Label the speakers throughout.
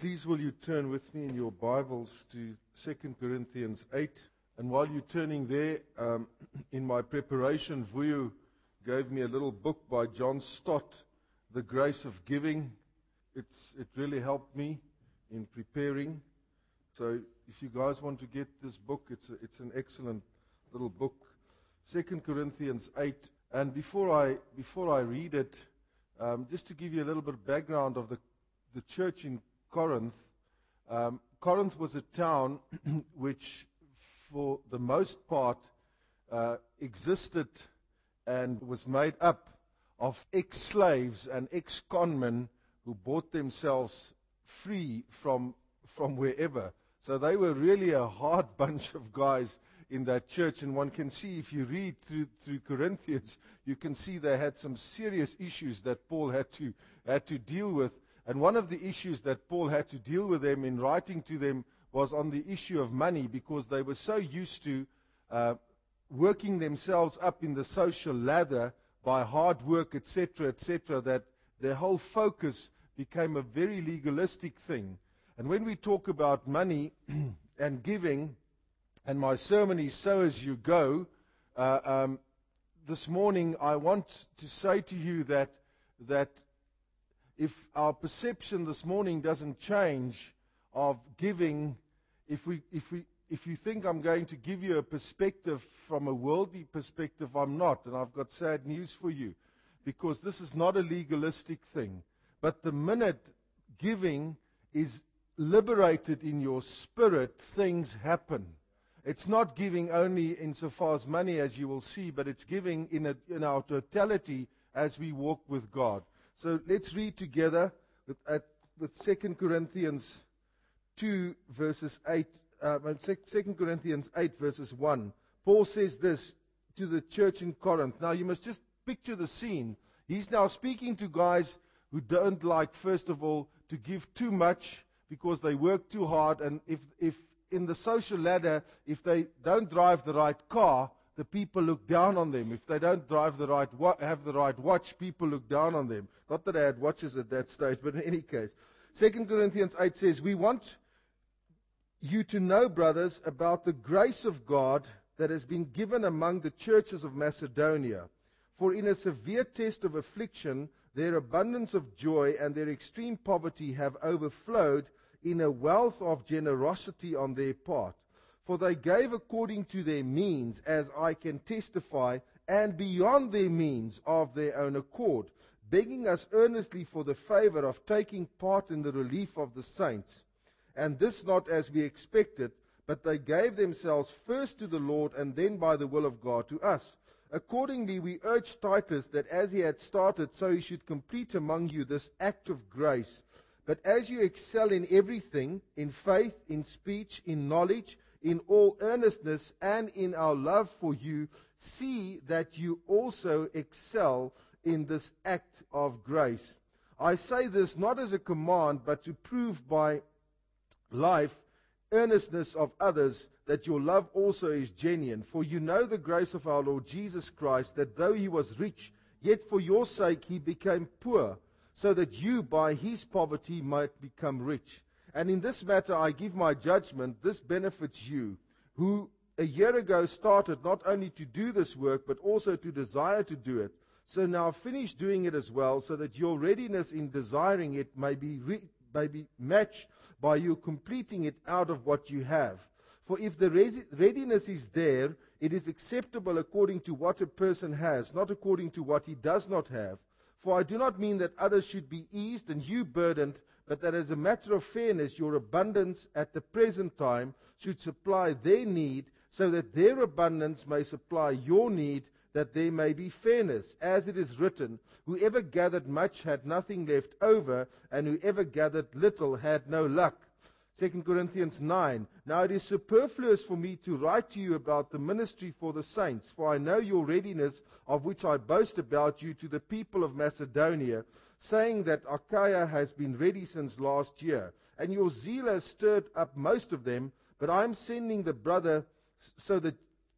Speaker 1: Please will you turn with me in your Bibles to 2 Corinthians 8. And while you're turning there, in my preparation, Vuyo gave me a little book by John Stott, The Grace of Giving. It really helped me in preparing. So if you guys want to get this book, it's an excellent little book. 2 Corinthians 8. And before I read it, just to give you a little bit of background of the church in Corinth. Corinth was a town which, for the most part, existed and was made up of ex-slaves and ex-conmen who bought themselves free from wherever. So they were really a hard bunch of guys in that church, and one can see, if you read through Corinthians, you can see they had some serious issues that Paul had to deal with. And one of the issues that Paul had to deal with them in writing to them was on the issue of money, because they were so used to working themselves up in the social ladder by hard work, etc., that their whole focus became a very legalistic thing. And when we talk about money and giving, and my sermon is Sow As You Go, this morning I want to say to you that if our perception this morning doesn't change of giving, if you think I'm going to give you a perspective from a worldly perspective, I'm not. And I've got sad news for you, because this is not a legalistic thing. But the minute giving is liberated in your spirit, things happen. It's not giving only insofar as money, as you will see, but it's giving in our totality as we walk with God. So let's read together with 2 Corinthians 2 verses 8, 2 Corinthians 8 verses 1. Paul says this to the church in Corinth. Now you must just picture the scene. He's now speaking to guys who don't like, first of all, to give too much because they work too hard. And if in the social ladder, if they don't drive the right car, the people look down on them. If they don't have the right watch, people look down on them. Not that I had watches at that stage, but in any case. 2 Corinthians 8 says, "We want you to know, brothers, about the grace of God that has been given among the churches of Macedonia. For in a severe test of affliction, their abundance of joy and their extreme poverty have overflowed in a wealth of generosity on their part. For they gave according to their means, as I can testify, and beyond their means of their own accord, begging us earnestly for the favor of taking part in the relief of the saints. And this not as we expected, but they gave themselves first to the Lord, and then by the will of God to us. Accordingly we urged Titus that as he had started, so he should complete among you this act of grace. But as you excel in everything, in faith, in speech, in knowledge, in all earnestness, and in our love for you, see that you also excel in this act of grace. I say this not as a command, but to prove by life, earnestness of others, that your love also is genuine. For you know the grace of our Lord Jesus Christ, that though he was rich, yet for your sake he became poor, so that you by his poverty might become rich. And in this matter I give my judgment, this benefits you, who a year ago started not only to do this work, but also to desire to do it. So now finish doing it as well, so that your readiness in desiring it may be matched by you completing it out of what you have. For if the readiness is there, it is acceptable according to what a person has, not according to what he does not have. For I do not mean that others should be eased and you burdened, but that as a matter of fairness, your abundance at the present time should supply their need, so that their abundance may supply your need, that there may be fairness. As it is written, whoever gathered much had nothing left over, and whoever gathered little had no luck. 2 Corinthians 9. Now it is superfluous for me to write to you about the ministry for the saints, for I know your readiness, of which I boast about you to the people of Macedonia, saying that Achaia has been ready since last year, and your zeal has stirred up most of them. But I am sending the brother so that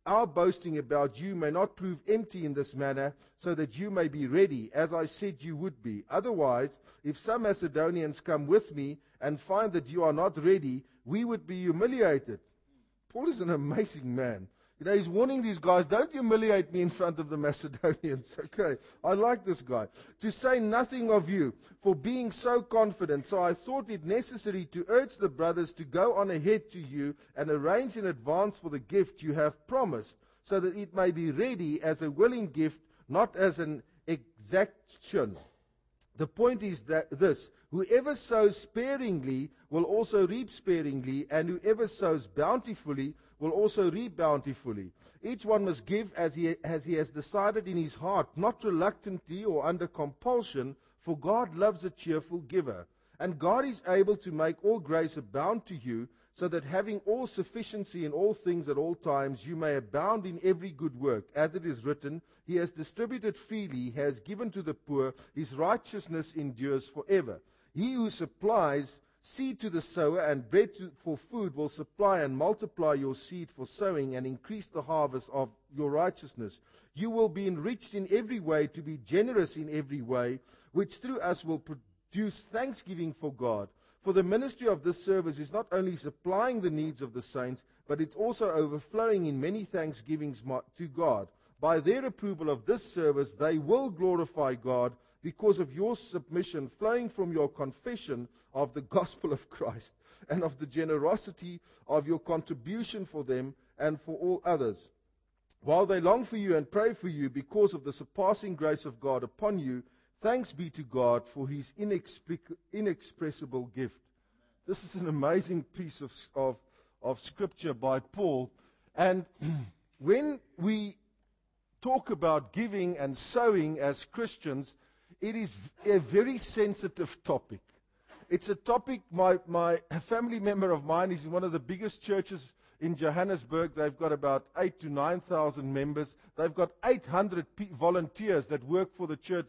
Speaker 1: our boasting about you may not prove empty in this manner, so that you may be ready, as I said you would be. Otherwise, if some Macedonians come with me and find that you are not ready, we would be humiliated. Paul is an amazing man. You know, he's warning these guys, don't humiliate me in front of the Macedonians. Okay, I like this guy. To say nothing of you, for being so confident. So I thought it necessary to urge the brothers to go on ahead to you and arrange in advance for the gift you have promised, so that it may be ready as a willing gift, not as an exaction. The point is that this, whoever sows sparingly will also reap sparingly, and whoever sows bountifully will also reap bountifully. Each one must give as he has decided in his heart, not reluctantly or under compulsion, for God loves a cheerful giver. And God is able to make all grace abound to you, so that having all sufficiency in all things at all times, you may abound in every good work. As it is written, He has distributed freely, He has given to the poor, His righteousness endures forever. He who supplies seed to the sower and bread for food will supply and multiply your seed for sowing and increase the harvest of your righteousness. You will be enriched in every way to be generous in every way, which through us will produce thanksgiving for God. For the ministry of this service is not only supplying the needs of the saints, but it's also overflowing in many thanksgivings to God. By their approval of this service, they will glorify God because of your submission flowing from your confession of the gospel of Christ and of the generosity of your contribution for them and for all others. While they long for you and pray for you because of the surpassing grace of God upon you, thanks be to God for His inexpressible gift. This is an amazing piece of scripture by Paul. And when we talk about giving and sowing as Christians, it is a very sensitive topic. It's a topic, my family member of mine is in one of the biggest churches in Johannesburg. They've got about 8,000 to 9,000 members. They've got 800 volunteers that work for the church,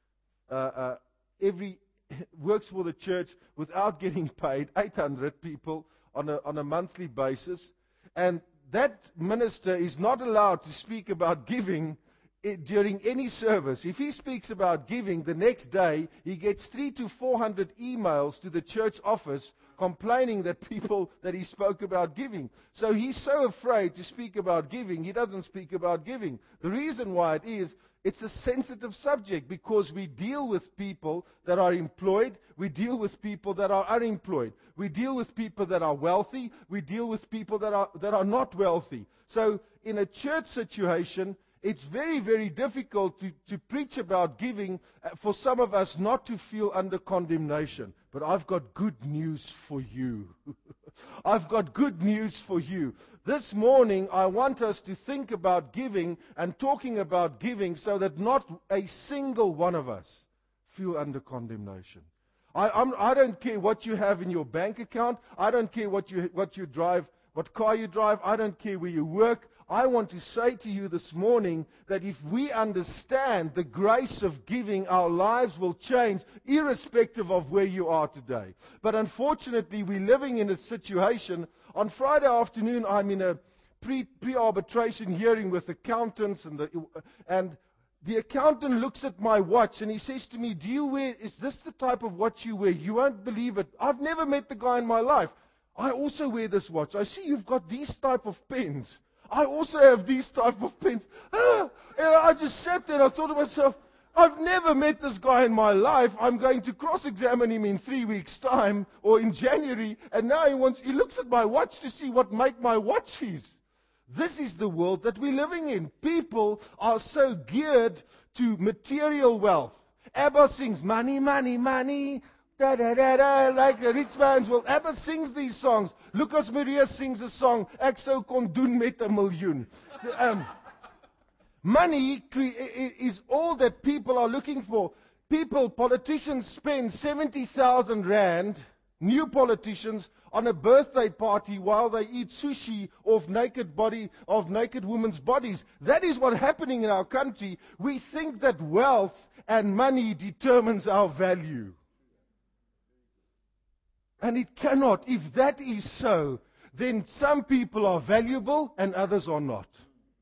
Speaker 1: works for the church without getting paid, 800 people on a monthly basis. And that minister is not allowed to speak about giving during any service. If he speaks about giving, the next day he gets 300 to 400 emails to the church office complaining that he spoke about giving. So he's so afraid to speak about giving, he doesn't speak about giving. The reason why it's a sensitive subject, because we deal with people that are employed, we deal with people that are unemployed, we deal with people that are wealthy, we deal with people that are not wealthy. So in a church situation, it's very, very difficult to preach about giving for some of us not to feel under condemnation. But I've got good news for you. I've got good news for you. This morning, I want us to think about giving and talking about giving so that not a single one of us feel under condemnation. I don't care what you have in your bank account. I don't care what you drive, what car you drive. I don't care where you work. I want to say to you this morning that if we understand the grace of giving, our lives will change irrespective of where you are today. But unfortunately, we're living in a situation. On Friday afternoon, I'm in a pre-arbitration hearing with accountants, and the accountant looks at my watch and he says to me, is this the type of watch you wear? You won't believe it. I've never met the guy in my life. I also wear this watch. I see you've got these type of pens. I also have these type of pens. And I just sat there and I thought to myself, I've never met this guy in my life. I'm going to cross-examine him in 3 weeks' time or in January. And now he looks at my watch to see what make my watch is. This is the world that we're living in. People are so geared to material wealth. ABBA sings, money, money, money. Da, da, da, da, like the rich man's world. ABBA sings these songs. Lucas Maria sings a song, Ek sou kon doen met 'n miljoen. Money is all that people are looking for. Politicians spend 70,000 rand, new politicians, on a birthday party while they eat sushi of naked women's bodies. That is what's happening in our country. We think that wealth and money determines our value. And it cannot. If that is so, then some people are valuable and others are not.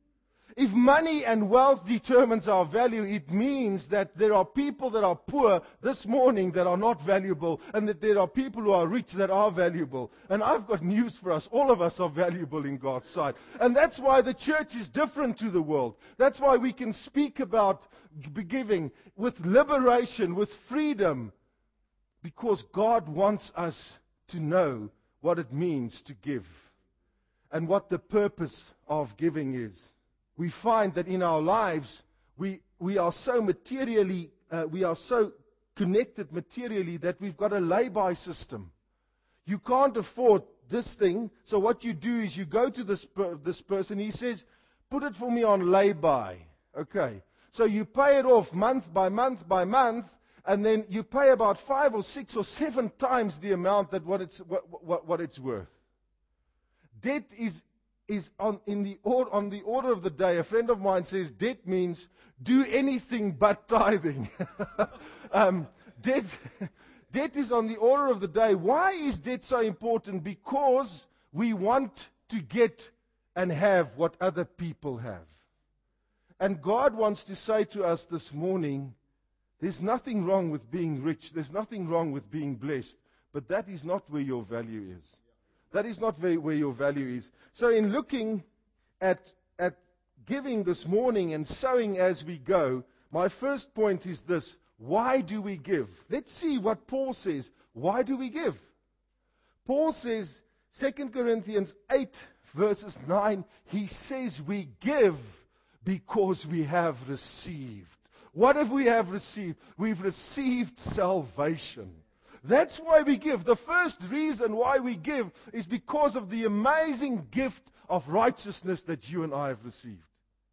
Speaker 1: If money and wealth determines our value, it means that there are people that are poor this morning that are not valuable, and that there are people who are rich that are valuable. And I've got news for us. All of us are valuable in God's sight. And that's why the church is different to the world. That's why we can speak about giving with liberation, with freedom, because God wants us to know what it means to give and what the purpose of giving is. We find that in our lives, we are so materially, we are so connected materially that we've got a lay-by system. You can't afford this thing, so what you do is you go to this person, he says, put it for me on lay-by. Okay, so you pay it off month by month by month, and then you pay about 5 or 6 or 7 times the amount that what it's worth. Debt is on the order of the day. A friend of mine says debt means do anything but tithing. Debt is on the order of the day. Why is debt so important? Because we want to get and have what other people have. And God wants to say to us this morning, there's nothing wrong with being rich. There's nothing wrong with being blessed. But that is not where your value is. That is not where your value is. So in looking at giving this morning and sowing as we go, my first point is this. Why do we give? Let's see what Paul says. Why do we give? Paul says, 2 Corinthians 8 verses 9, he says we give because we have received. What have we received? We've received salvation. That's why we give. The first reason why we give is because of the amazing gift of righteousness that you and I have received.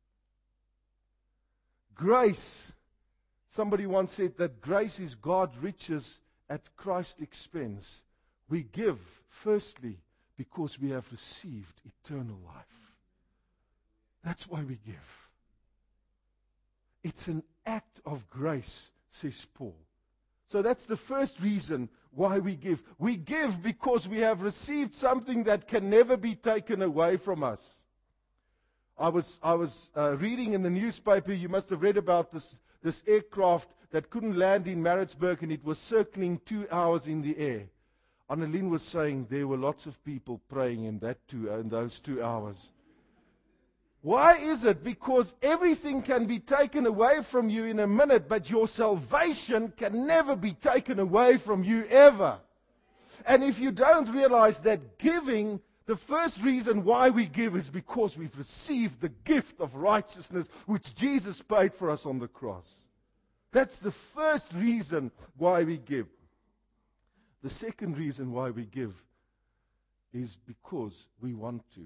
Speaker 1: Grace. Somebody once said that grace is God's riches at Christ's expense. We give, firstly, because we have received eternal life. That's why we give. It's an act of grace, says Paul. So that's the first reason why we give. We give because we have received something that can never be taken away from us. I was reading in the newspaper, you must have read about this aircraft that couldn't land in Maritzburg and it was circling 2 hours in the air. Annelien was saying there were lots of people praying in those 2 hours. Why is it? Because everything can be taken away from you in a minute, but your salvation can never be taken away from you ever. And if you don't realize that giving, the first reason why we give is because we've received the gift of righteousness which Jesus paid for us on the cross. That's the first reason why we give. The second reason why we give is because we want to.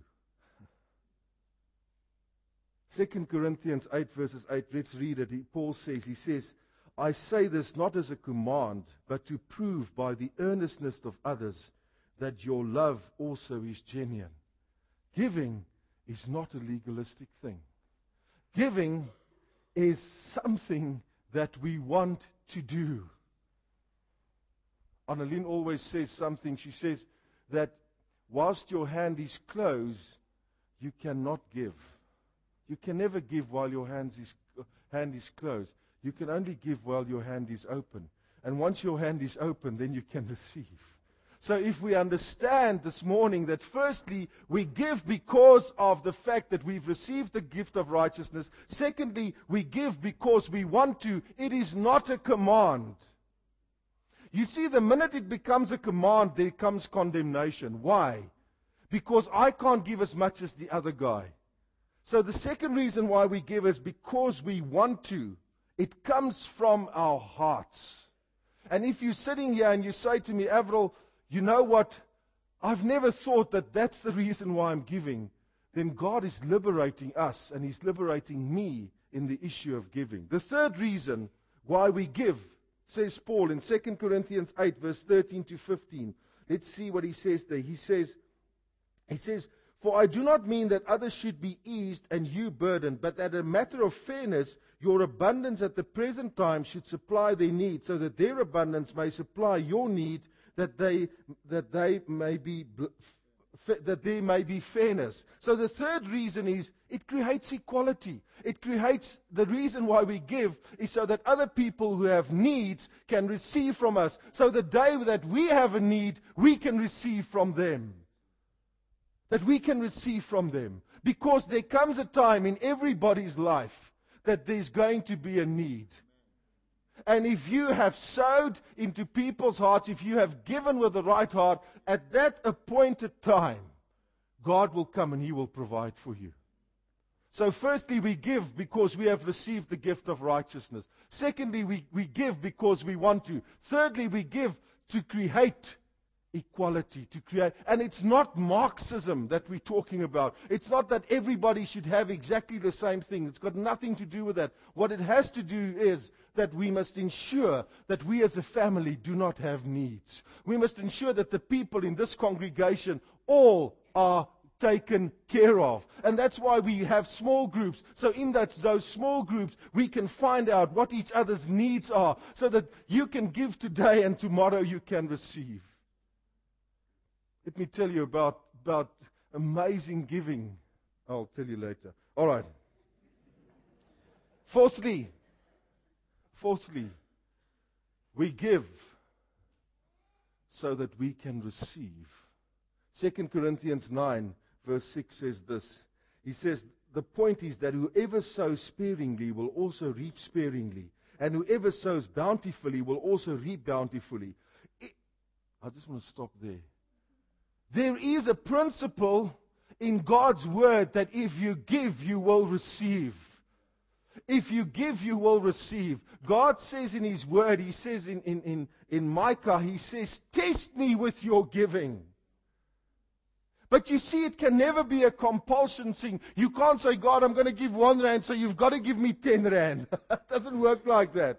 Speaker 1: 2 Corinthians 8 verses 8, let's read it. Paul says, he says, I say this not as a command, but to prove by the earnestness of others that your love also is genuine. Giving is not a legalistic thing. Giving is something that we want to do. Annelien always says something. She says that whilst your hand is closed, you cannot give. You can never give while your hand is closed. You can only give while your hand is open. And once your hand is open, then you can receive. So if we understand this morning that firstly, we give because of the fact that we've received the gift of righteousness. Secondly, we give because we want to. It is not a command. You see, the minute it becomes a command, there comes condemnation. Why? Because I can't give as much as the other guy. So the second reason why we give is because we want to. It comes from our hearts. And if you're sitting here and you say to me, Avril, you know what? I've never thought that that's the reason why I'm giving. Then God is liberating us and He's liberating me in the issue of giving. The third reason why we give, says Paul in 2 Corinthians 8 verse 13 to 15. Let's see what he says there. He says, for I do not mean that others should be eased and you burdened, but that a matter of fairness, your abundance at the present time should supply their need, so that their abundance may supply your need, that they may be that there may be fairness. So the third reason is it creates equality. It creates, the reason why we give is so that other people who have needs can receive from us. So the day that we have a need, we can receive from them. That we can receive from them. Because there comes a time in everybody's life that there's going to be a need. And if you have sowed into people's hearts, if you have given with the right heart, at that appointed time, God will come and He will provide for you. So firstly, we give because we have received the gift of righteousness. Secondly, we give because we want to. Thirdly, we give to create equality, to create. And it's not Marxism that we're talking about. It's not that everybody should have exactly the same thing. It's got nothing to do with that. What it has to do is that we must ensure that we as a family do not have needs. We must ensure that the people in this congregation all are taken care of. And that's why we have small groups. So in those small groups, we can find out what each other's needs are so that you can give today and tomorrow you can receive. Let me tell you about amazing giving. I'll tell you later. All right. Fourthly, we give so that we can receive. 2 Corinthians 9, verse 6 says this. He says, the point is that whoever sows sparingly will also reap sparingly, and whoever sows bountifully will also reap bountifully. I just want to stop there. There is a principle in God's word that if you give, you will receive. If you give, you will receive. God says in His word, He says in Micah, He says, test me with your giving. But you see, it can never be a compulsion thing. You can't say, God, I'm going to give 1 rand, so you've got to give me 10 rand. It doesn't work like that.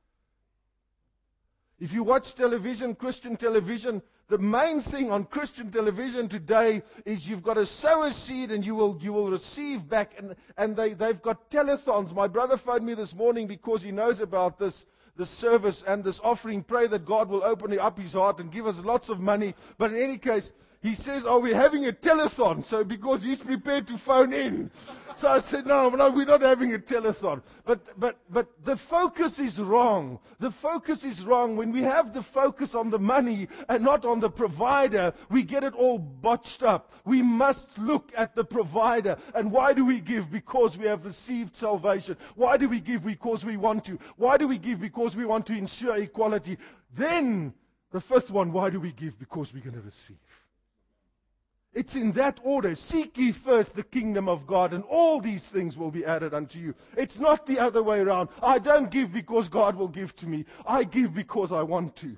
Speaker 1: If you watch television, Christian television, the main thing on Christian television today is you've got to sow a seed and you will receive back. And they've got telethons. My brother phoned me this morning because he knows about this service and this offering. Pray that God will open up His heart and give us lots of money. But in any case, he says, oh, we're having a telethon. So because he's prepared to phone in. So I said, no, we're not having a telethon. But the focus is wrong. The focus is wrong. When we have the focus on the money and not on the provider, we get it all botched up. We must look at the provider. And why do we give? Because we have received salvation. Why do we give? Because we want to. Why do we give? Because we want to ensure equality. Then, the fifth one, why do we give? Because we're going to receive. It's in that order. Seek ye first the kingdom of God, and all these things will be added unto you. It's not the other way around. I don't give because God will give to me. I give because I want to.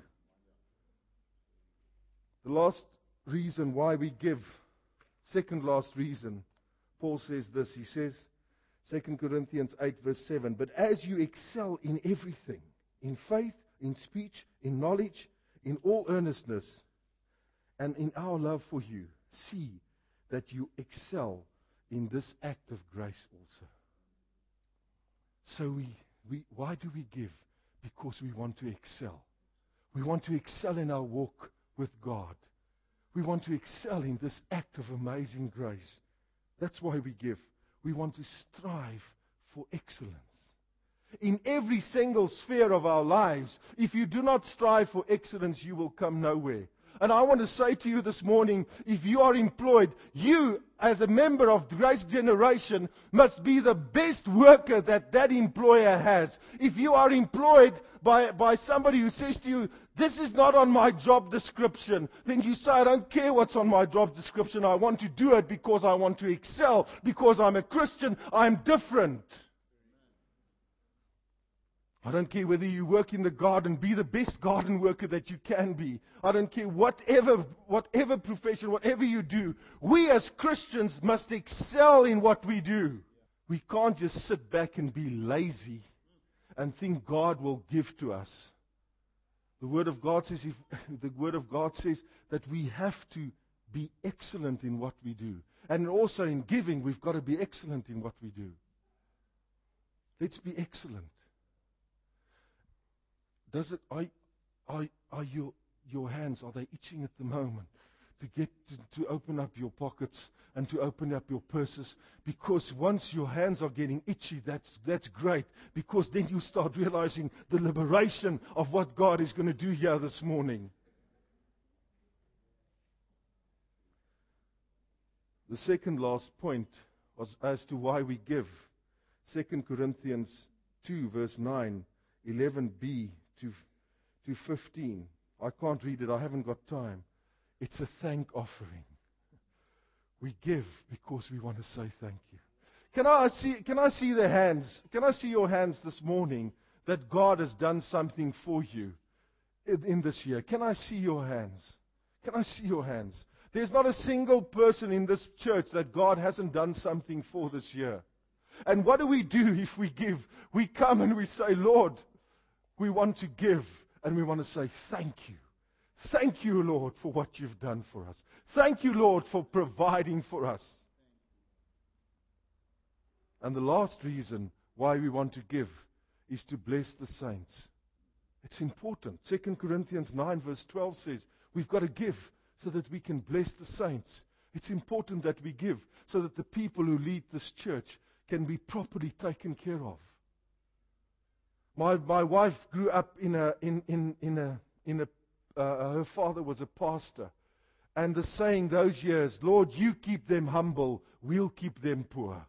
Speaker 1: The last reason why we give, second last reason, Paul says this. He says, 2 Corinthians 8, verse 7, but as you excel in everything, in faith, in speech, in knowledge, in all earnestness, and in our love for you, see that you excel in this act of grace also. So why do we give? Because we want to excel. We want to excel in our walk with God. We want to excel in this act of amazing grace. That's why we give. We want to strive for excellence. In every single sphere of our lives, if you do not strive for excellence, you will come nowhere. And I want to say to you this morning, if you are employed, you as a member of Grace Generation must be the best worker that employer has. If you are employed by somebody who says to you, this is not on my job description, then you say, I don't care what's on my job description. I want to do it because I want to excel. Because I'm a Christian, I'm different. I don't care whether you work in the garden, be the best garden worker that you can be. I don't care whatever profession, whatever you do. We as Christians must excel in what we do. We can't just sit back and be lazy and think God will give to us. The Word of God says that we have to be excellent in what we do. And also in giving, we've got to be excellent in what we do. Let's be excellent. Are your hands, are they itching at the moment? to open up your pockets and to open up your purses, because once your hands are getting itchy, that's great, because then you start realizing the liberation of what God is going to do here this morning. The second last point was as to why we give. 2 Corinthians 2 verse 9, 11b to 15. I can't read it, I haven't got time. It's a thank offering. We give because we want to say thank you. Can I see the hands? Can I see your hands this morning that God has done something for you in this year? Can I see your hands? Can I see your hands? There's not a single person in this church that God hasn't done something for this year. And what do we do if we give? We come and we say, Lord, we want to give, and we want to say thank you. Thank you, Lord, for what you've done for us. Thank you, Lord, for providing for us. And the last reason why we want to give is to bless the saints. It's important. 2 Corinthians 9 verse 12 says, we've got to give so that we can bless the saints. It's important that we give so that the people who lead this church can be properly taken care of. My wife grew up her father was a pastor. And the saying those years, Lord, you keep them humble, we'll keep them poor.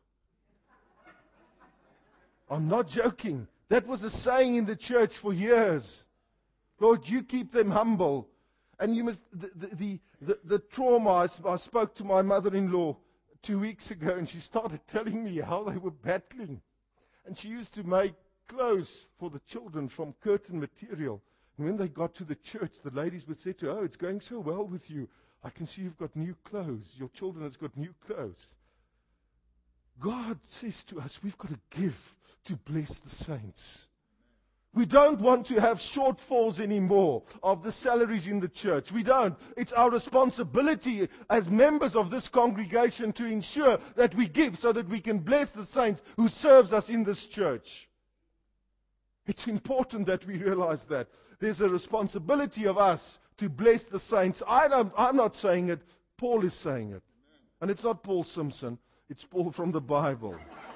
Speaker 1: I'm not joking. That was a saying in the church for years. Lord, you keep them humble. And you must, the trauma, I spoke to my mother-in-law 2 weeks ago, and she started telling me how they were battling. And she used to make clothes for the children from curtain material. And when they got to the church, the ladies would say to her, oh, it's going so well with you. I can see you've got new clothes. Your children has got new clothes. God says to us, we've got to give to bless the saints. We don't want to have shortfalls anymore of the salaries in the church. We don't. It's our responsibility as members of this congregation to ensure that we give so that we can bless the saints who serves us in this church. It's important that we realize that. There's a responsibility of us to bless the saints. I'm not saying it. Paul is saying it. And it's not Paul Simpson. It's Paul from the Bible.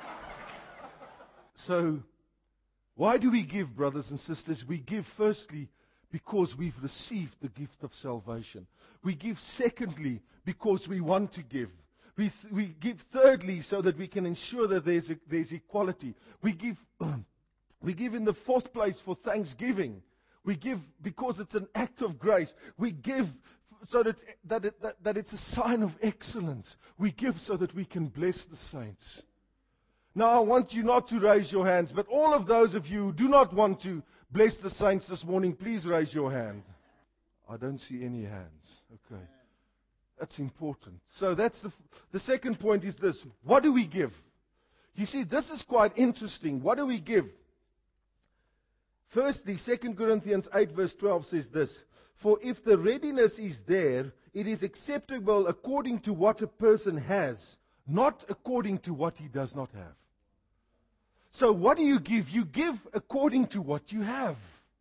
Speaker 1: So, why do we give, brothers and sisters? We give firstly because we've received the gift of salvation. We give secondly because we want to give. We give thirdly so that we can ensure that there's equality. We give in the fourth place for thanksgiving. We give because it's an act of grace. We give so that it's a sign of excellence. We give so that we can bless the saints. Now, I want you not to raise your hands, but all of those of you who do not want to bless the saints this morning, please raise your hand. I don't see any hands. Okay. That's important. So that's the second point is this. What do we give? You see, this is quite interesting. What do we give? Firstly, 2 Corinthians 8 verse 12 says this. For if the readiness is there, it is acceptable according to what a person has, not according to what he does not have. So what do you give? You give according to what you have.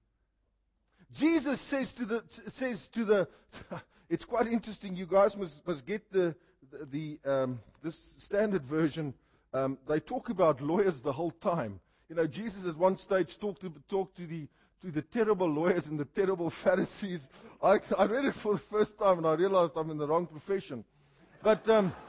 Speaker 1: Jesus says to the it's quite interesting. You guys must get this standard version. They talk about lawyers the whole time. You know, Jesus at one stage talked to the terrible lawyers and the terrible Pharisees. I read it for the first time and I realized I'm in the wrong profession. But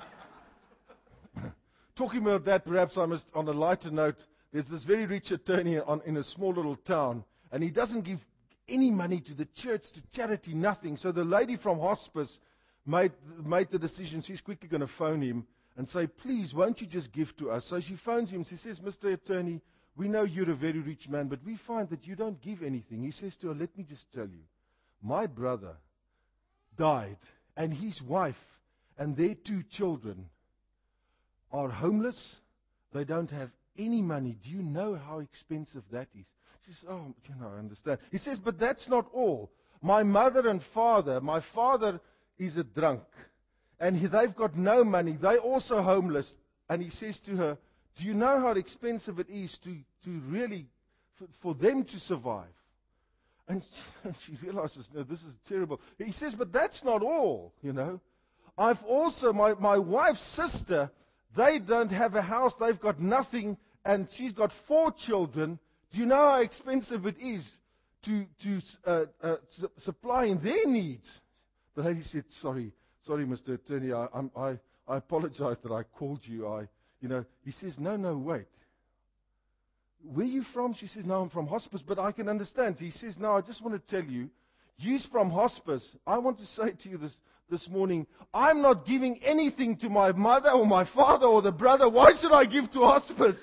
Speaker 1: talking about that, perhaps I must, on a lighter note, there's this very rich attorney in a small little town, and he doesn't give any money to the church, to charity, nothing. So the lady from hospice made the decision. She's quickly going to phone him and say, please, won't you just give to us? So she phones him. She says, Mr. Attorney, we know you're a very rich man, but we find that you don't give anything. He says to her, let me just tell you, my brother died, and his wife and their 2 children are homeless. They don't have any money. Do you know how expensive that is? She says, oh, I understand. He says, but that's not all. My mother and father, my father is a drunk, and they've got no money. They're also homeless. And he says to her, do you know how expensive it is to really, for them to survive? And she realizes, no, this is terrible. He says, but that's not all, I've also, my wife's sister, they don't have a house, they've got nothing, and she's got 4 children. Do you know how expensive it is to supply in their needs? The lady said, sorry, Mr. Attorney, I apologize that I called you. He says, no, wait. Where are you from? She says, no, I'm from hospice, but I can understand. He says, no, I just want to tell you, you're from hospice. I want to say to you this morning, I'm not giving anything to my mother or my father or the brother. Why should I give to hospice?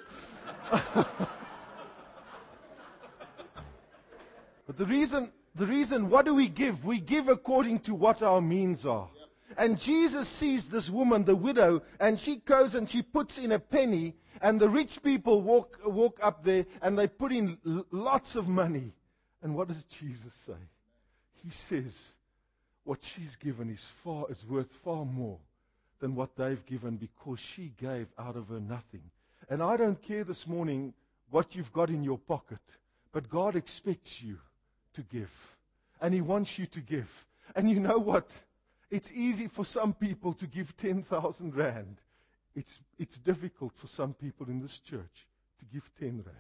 Speaker 1: But the reason, what do we give? We give according to what our means are. And Jesus sees this woman, the widow, and she goes and she puts in a penny, and the rich people walk up there and they put in lots of money. And what does Jesus say? He says, what she's given is worth far more than what they've given, because she gave out of her nothing. And I don't care this morning what you've got in your pocket, but God expects you to give. And He wants you to give. And you know what? It's easy for some people to give 10,000 rand. It's difficult for some people in this church to give 10 rand.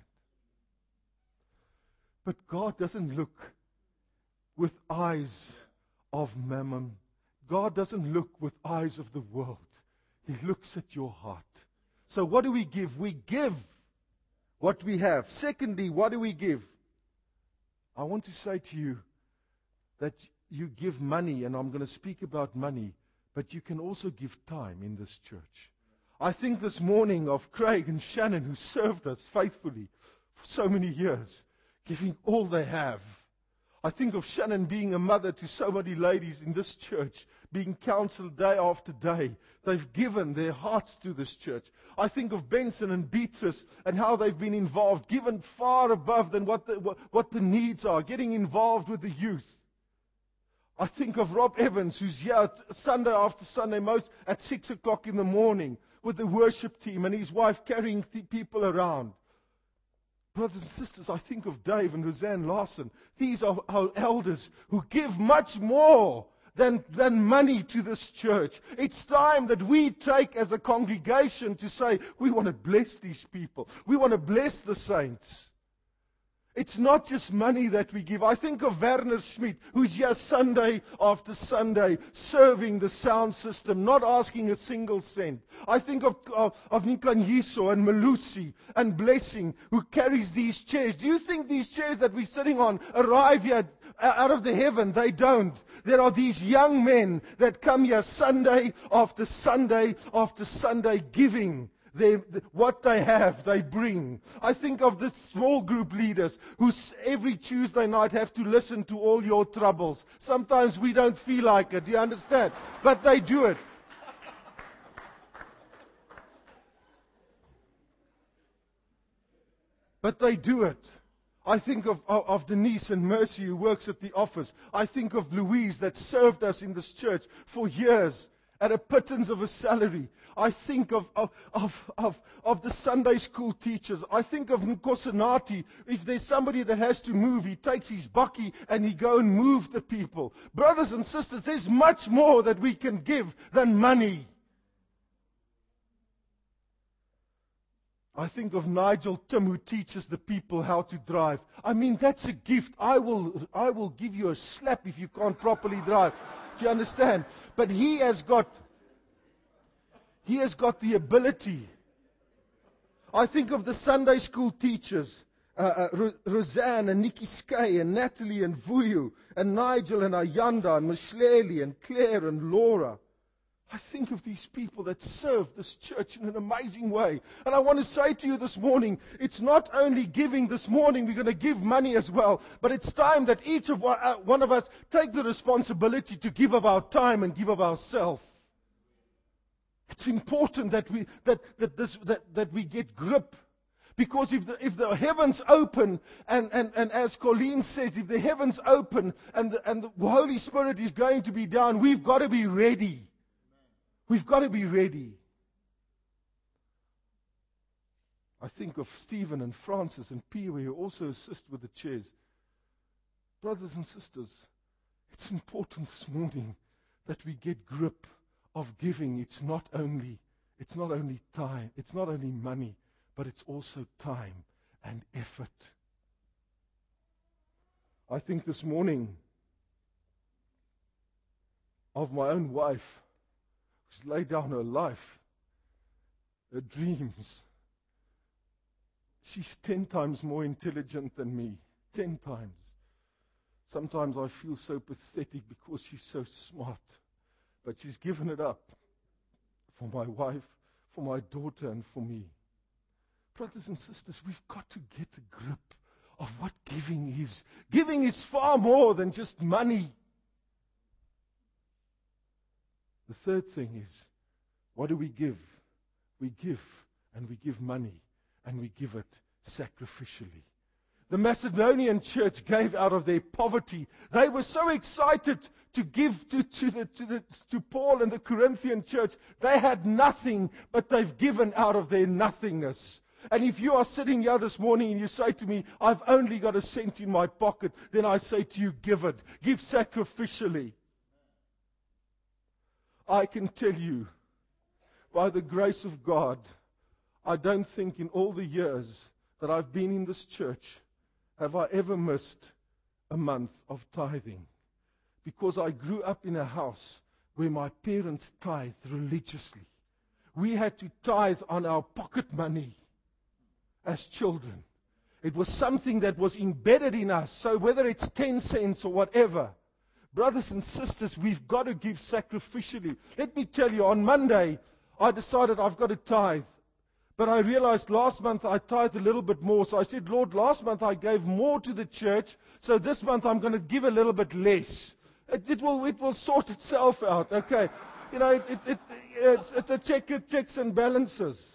Speaker 1: But God doesn't look with eyes of mammon. God doesn't look with eyes of the world. He looks at your heart. So what do we give? We give what we have. Secondly, what do we give? I want to say to you that you give money, and I'm going to speak about money, but you can also give time in this church. I think this morning of Craig and Shannon, who served us faithfully for so many years, giving all they have. I think of Shannon being a mother to so many ladies in this church, being counseled day after day. They've given their hearts to this church. I think of Benson and Beatrice and how they've been involved, given far above than what the needs are, getting involved with the youth. I think of Rob Evans, who's here Sunday after Sunday, most at 6 o'clock in the morning with the worship team, and his wife carrying people around. Brothers and sisters, I think of Dave and Roseanne Larson. These are our elders who give much more than money to this church. It's time that we take as a congregation to say, we want to bless these people. We want to bless the saints. It's not just money that we give. I think of Werner Schmidt, who's here Sunday after Sunday, serving the sound system, not asking a single cent. I think of Nikanyiso and Malusi and Blessing, who carries these chairs. Do you think these chairs that we're sitting on arrive here out of the heaven? They don't. There are these young men that come here Sunday after Sunday after Sunday giving. What they have, they bring. I think of the small group leaders who every Tuesday night have to listen to all your troubles. Sometimes we don't feel like it, do you understand? But they do it. But they do it. I think of Denise and Mercy, who works at the office. I think of Louise, that served us in this church for years at a pittance of a salary. I think of the Sunday school teachers. I think of Nkosinati. If there's somebody that has to move, he takes his bakkie and he go and move the people. Brothers and sisters, there's much more that we can give than money. I think of Nigel Tim, who teaches the people how to drive. I mean, that's a gift. I will give you a slap if you can't properly drive. Do you understand? But he has got the ability. I think of the Sunday school teachers, Roseanne and Nikki Skay and Natalie and Vuyu and Nigel and Ayanda and Mishleli and Claire and Laura. I think of these people that serve this church in an amazing way. And I want to say to you this morning, it's not only giving this morning, we're going to give money as well, but it's time that each of one of us take the responsibility to give of our time and give of ourselves. It's important that we get grip. Because if the heavens open, and as Colleen says, if the heavens open and the Holy Spirit is going to be down, we've got to be ready. We've got to be ready. I think of Stephen and Francis and Pee, who also assist with the chairs. Brothers and sisters, it's important this morning that we get grip of giving. It's not only time, it's not only money, but it's also time and effort. I think this morning of my own wife, who's laid down her life, her dreams. She's 10 times more intelligent than me. 10 times. Sometimes I feel so pathetic because she's so smart. But she's given it up for my wife, for my daughter, and for me. Brothers and sisters, we've got to get a grip of what giving is. Giving is far more than just money. The third thing is, what do we give? We give, and we give money, and we give it sacrificially. The Macedonian church gave out of their poverty. They were so excited to give to Paul and the Corinthian church. They had nothing, but they've given out of their nothingness. And if you are sitting here this morning and you say to me, I've only got a cent in my pocket, then I say to you, give it. Give sacrificially. I can tell you, by the grace of God, I don't think in all the years that I've been in this church have I ever missed a month of tithing. Because I grew up in a house where my parents tithed religiously. We had to tithe on our pocket money as children. It was something that was embedded in us. So whether it's 10 cents or whatever, brothers and sisters, we've got to give sacrificially. Let me tell you, on Monday, I decided I've got to tithe. But I realized last month I tithed a little bit more. So I said, Lord, last month I gave more to the church. So this month I'm going to give a little bit less. It will sort itself out. Okay. You know, it's a checks and balances.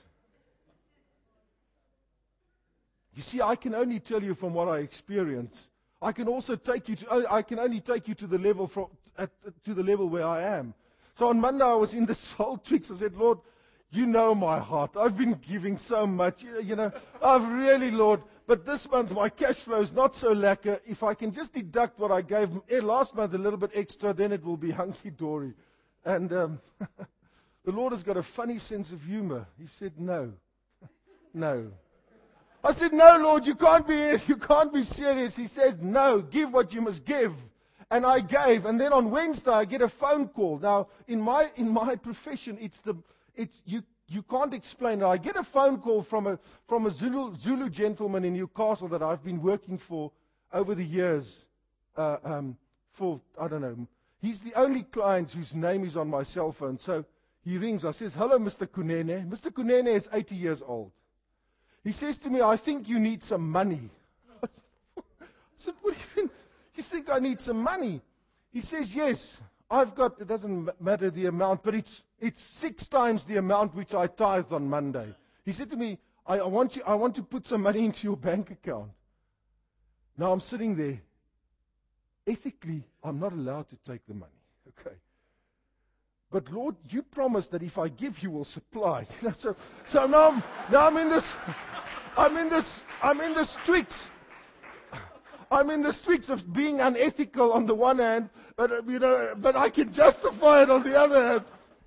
Speaker 1: You see, I can only tell you from what I experience. I can only take you to the level to the level where I am. So on Monday I was in this whole tweaks. I said, Lord, you know my heart. I've been giving so much. You know, I've really, Lord. But this month my cash flow is not so lacquer. If I can just deduct what I gave last month a little bit extra, then it will be hunky-dory. And the Lord has got a funny sense of humor. He said, no. No. I said, no, Lord, you can't be serious. He says, no, give what you must give. And I gave. And then on Wednesday, I get a phone call. Now, in my profession, you can't explain it. I get a phone call from a Zulu gentleman in Newcastle that I've been working for over the years. I don't know. He's the only client whose name is on my cell phone. So he rings. I says, hello, Mr. Kunene. Mr. Kunene is 80 years old. He says to me, I think you need some money. I said, what do you mean? You think I need some money? He says, yes, I've got, it doesn't matter the amount, but it's 6 times the amount which I tithed on Monday. He said to me, I want to put some money into your bank account. Now I'm sitting there. Ethically, I'm not allowed to take the money. Okay. But Lord, you promised that if I give, you will supply. So now I'm in this. I'm in the streets. I'm in the streets of being unethical on the one hand, but I can justify it on the other hand.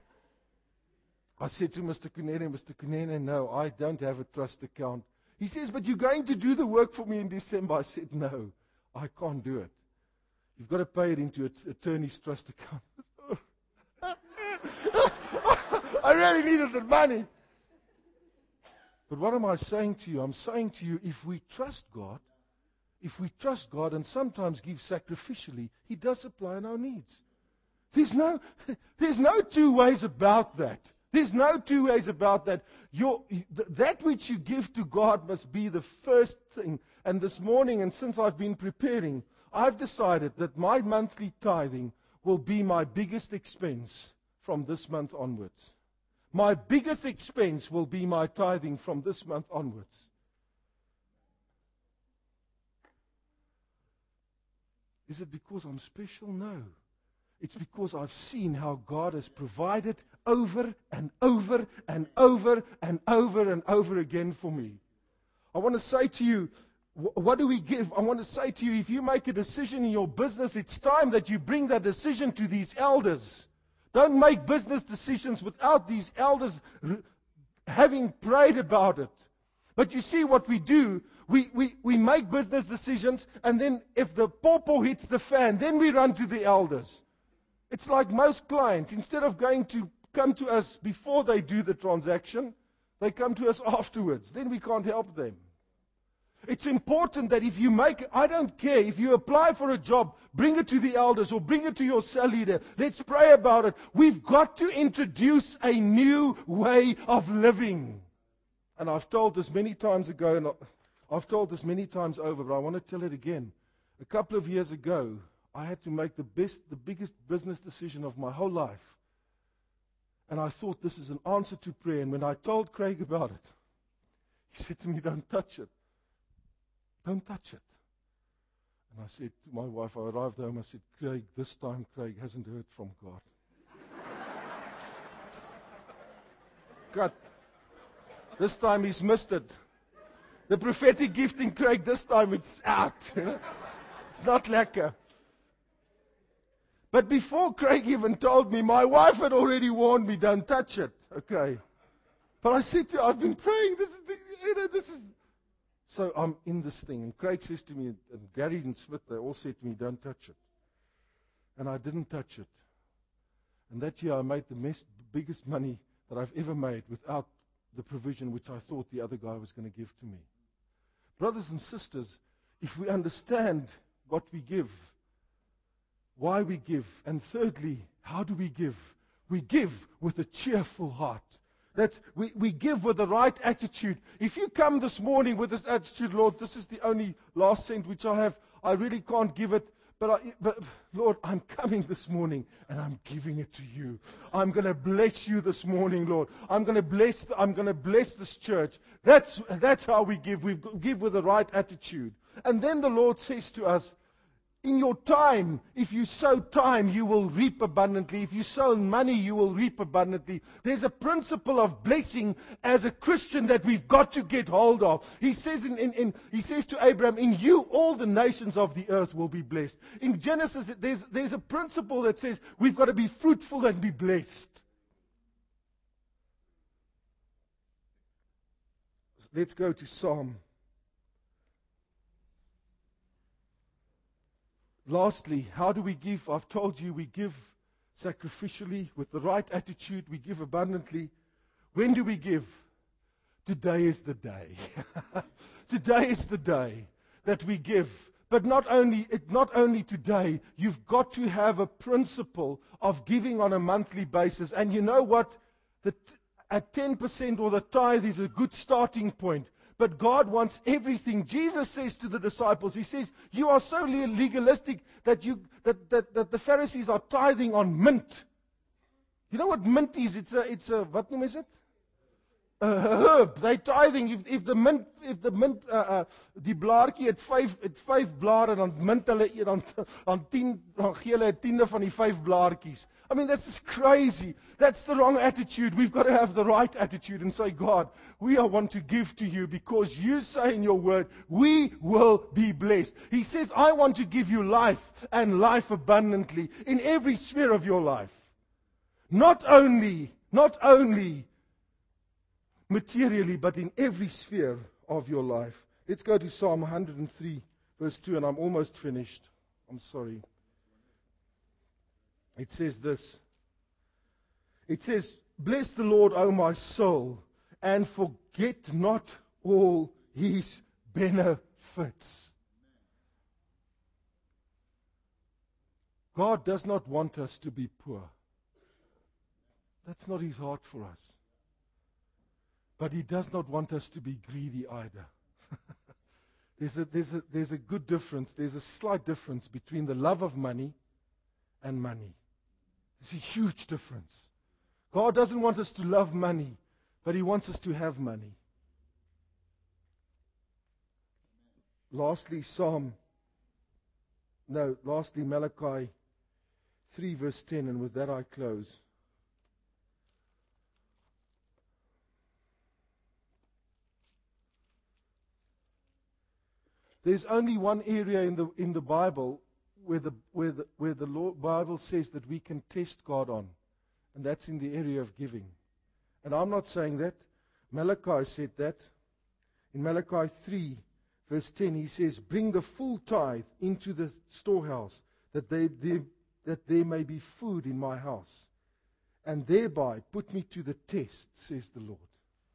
Speaker 1: I said to Mr. Kunene, no, I don't have a trust account. He says, but you're going to do the work for me in December. I said, no, I can't do it. You've got to pay it into its attorney's trust account. I really needed the money. But what am I saying to you? I'm saying to you, if we trust God and sometimes give sacrificially, He does supply on our needs. There's no 2 ways about that. There's no 2 ways about that. That which you give to God must be the first thing. And this morning, and since I've been preparing, I've decided that my monthly tithing will be my biggest expense from this month onwards. My biggest expense will be my tithing from this month onwards. Is it because I'm special? No. It's because I've seen how God has provided over and over and over and over and over again for me. I want to say to you, What do we give? I want to say to you, if you make a decision in your business, it's time that you bring that decision to these elders. Don't make business decisions without these elders having prayed about it. But you see what we do, we make business decisions, and then if the pawpaw hits the fan, then we run to the elders. It's like most clients, instead of going to come to us before they do the transaction, they come to us afterwards. Then we can't help them. It's important that if you make, I don't care, if you apply for a job, bring it to the elders or bring it to your cell leader. Let's pray about it. We've got to introduce a new way of living. And I've told this many times ago, and I've told this many times over, but I want to tell it again. A couple of years ago, I had to make the biggest business decision of my whole life. And I thought this is an answer to prayer. And when I told Craig about it, he said to me, don't touch it. Don't touch it. And I said to my wife, I arrived home, I said, Craig, this time Craig hasn't heard from God. God, this time he's missed it. The prophetic gift in Craig, this time it's out. It's not lekker. But before Craig even told me, my wife had already warned me, don't touch it. Okay. But I said to her, I've been praying, this is. So I'm in this thing. And Craig says to me, and Gary and Smith, they all said to me, don't touch it. And I didn't touch it. And that year I made the biggest money that I've ever made without the provision which I thought the other guy was going to give to me. Brothers and sisters, if we understand what we give, why we give, and thirdly, how do we give? We give with a cheerful heart. We give with the right attitude. If you come this morning with this attitude, Lord, this is the only last cent which I have, I really can't give it, but Lord, I'm coming this morning and I'm giving it to you. I'm going to bless you this morning, Lord. I'm going to bless this church. That's how we give. We give with the right attitude. And then the Lord says to us, in your time, if you sow time, you will reap abundantly. If you sow money, you will reap abundantly. There's a principle of blessing as a Christian that we've got to get hold of. He says he says to Abraham, in you all the nations of the earth will be blessed. In Genesis, there's a principle that says we've got to be fruitful and be blessed. Let's go to Psalm. Lastly, how do we give? I've told you we give sacrificially with the right attitude. We give abundantly. When do we give? Today is the day. Today is the day that we give. But not only today, you've got to have a principle of giving on a monthly basis. And you know what? At 10% or the tithe is a good starting point. But God wants everything. Jesus says to the disciples, he says, you are so legalistic that the Pharisees are tithing on mint. You know what mint is? It's a what noem is it? A herb. They're tithing. If the mint die blaartjie het 5 blare, dan mint hulle dan 10, dan gee hulle 1/10 van die 5 blaartjies. I mean, that's just crazy. That's the wrong attitude. We've got to have the right attitude and say, God, we want to give to you because you say in your word, we will be blessed. He says, I want to give you life and life abundantly in every sphere of your life. Not only materially, but in every sphere of your life. Let's go to Psalm 103, verse 2, and I'm almost finished. I'm sorry. It says this. It says, bless the Lord, O my soul, and forget not all his benefits. God does not want us to be poor. That's not his heart for us. But he does not want us to be greedy either. There's a good difference. There's a slight difference between the love of money and money. There's a huge difference. God doesn't want us to love money, but he wants us to have money. Lastly, Malachi 3 verse 10, and with that I close. There's only one area in the Bible where the Bible says that we can test God on, and that's in the area of giving. And I'm not saying that. Malachi said that. In Malachi 3, verse 10, he says, "Bring the full tithe into the storehouse, that there may be food in my house, and thereby put me to the test, says the Lord."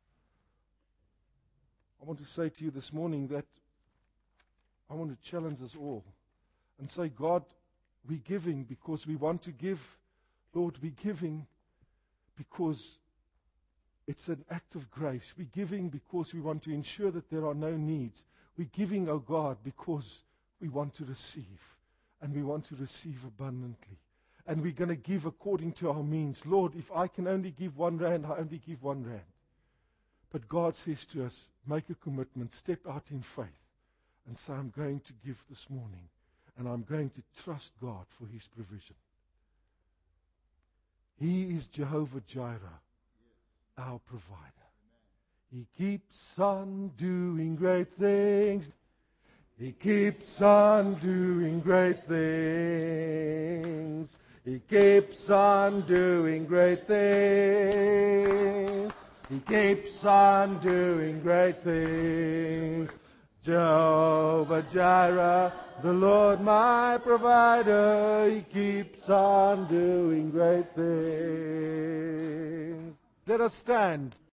Speaker 1: I want to say to you this morning that I want to challenge us all and say, God, we're giving because we want to give. Lord, we're giving because it's an act of grace. We're giving because we want to ensure that there are no needs. We're giving, oh God, because we want to receive, and we want to receive abundantly. And we're going to give according to our means. Lord, if I can only give R1, I only give R1. But God says to us, make a commitment, step out in faith, and say, I'm going to give this morning, and I'm going to trust God for His provision. He is Jehovah Jireh, our provider. He keeps on doing great things. He keeps on doing great things. He keeps on doing great things. He keeps on doing great things. Jehovah Jireh, the Lord my provider, He keeps on doing great things. Let us stand.